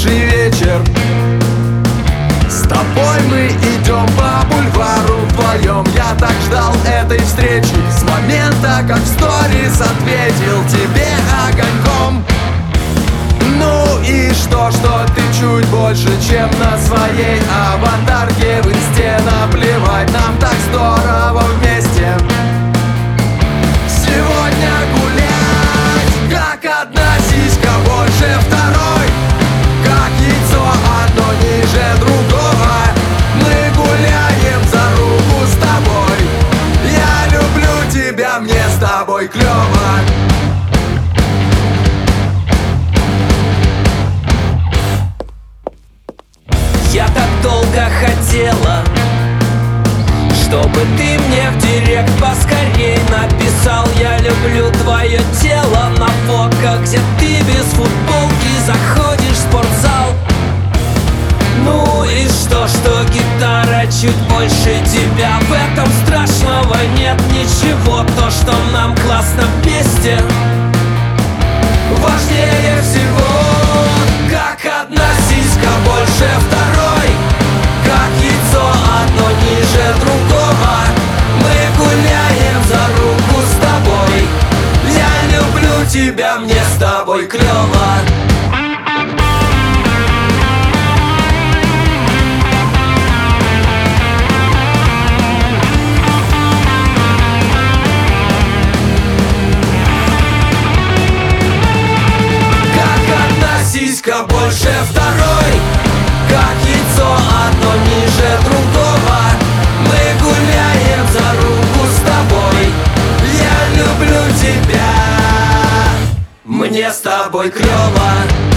лучший вечер. С тобой мы идем по бульвару вдвоем. Я так ждал этой встречи с момента, как в сторис ответил тебе огоньком. Ну и что ты чуть больше, чем на своей аватарке в инсте. Наплевать, нам так здорово вместе сегодня гулять. Как одна сиська больше второй, как яйцо одно ниже другого. Мы гуляем за руку с тобой. Я люблю тебя, мне с тобой клёво. Я так долго хотела, чтобы ты мне в директ поскорей написал. Я люблю твое тело на фотках, где ты без футболки заходишь в спортзал. Ну и что гитара чуть больше тебя. В этом страшного нет ничего. То, что нам классно вместе, важнее всего. Как одна сиська больше второй, как яйцо одно ниже другого. Мы гуляем за руку с тобой. Я люблю тебя, мне с тобой клёво. Сиська больше второй, как яйцо одно ниже другого. Мы гуляем за руку с тобой. Я люблю тебя, мне с тобой клёво.